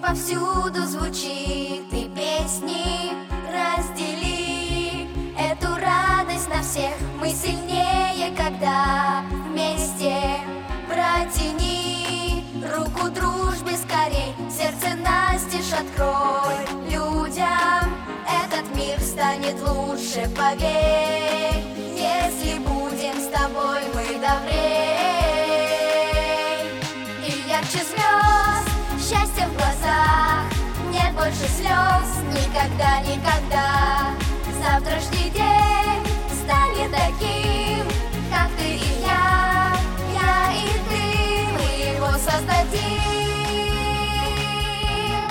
повсюду звучит, и песни раздели эту радость на всех. Мы сильнее, когда вместе. Протяни руку дружбе скорей, сердце настежь открой людям. Этот мир станет лучше, поверь, если будем с тобой мы добрей. И ярче звезд, счастье в глазах, нет больше слез, никогда, никогда. Завтрашний день станет таким, как ты и я и ты, мы его создадим.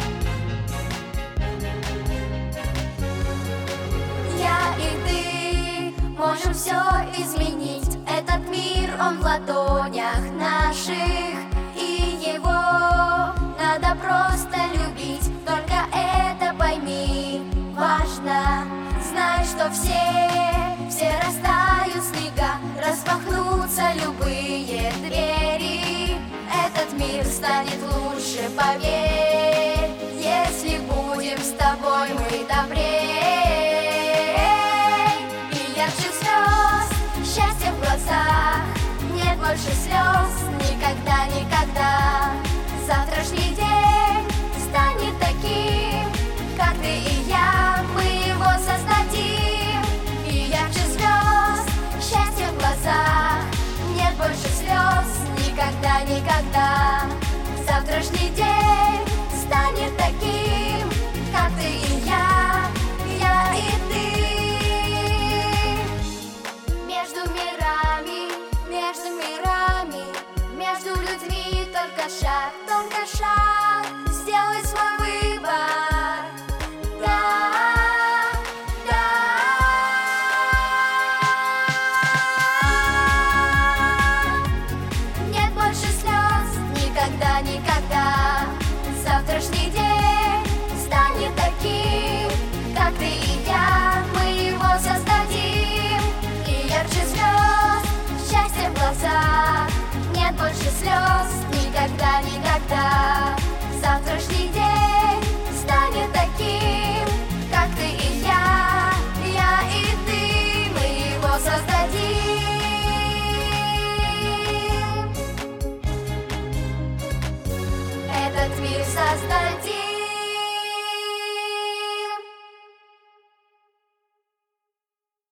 Я и ты можем все изменить, этот мир, он в ладонях наших, и его надо просто любить. Только это пойми, важно, знай, что все растают снега, распахнутся любые двери. Этот мир станет лучше, поверь, если будем с тобой мы добрей. И ярче звезд, счастье в глазах, нет больше слез, никогда, никогда. Завтрашний день станет таким, как ты и я, мы его создадим. И ярче звезд, счастье в глазах, нет больше слез, никогда, никогда. Завтрашний день станет таким, как ты и я и ты. Между мирами, между людьми только шаг, сделай свой выбор. Да, да. Нет больше слез, никогда, никогда. Завтрашний день станет таким, как ты и я, мы его создадим. И ярче звезд, счастье в глазах, нет больше слез, никогда, никогда. Завтрашний день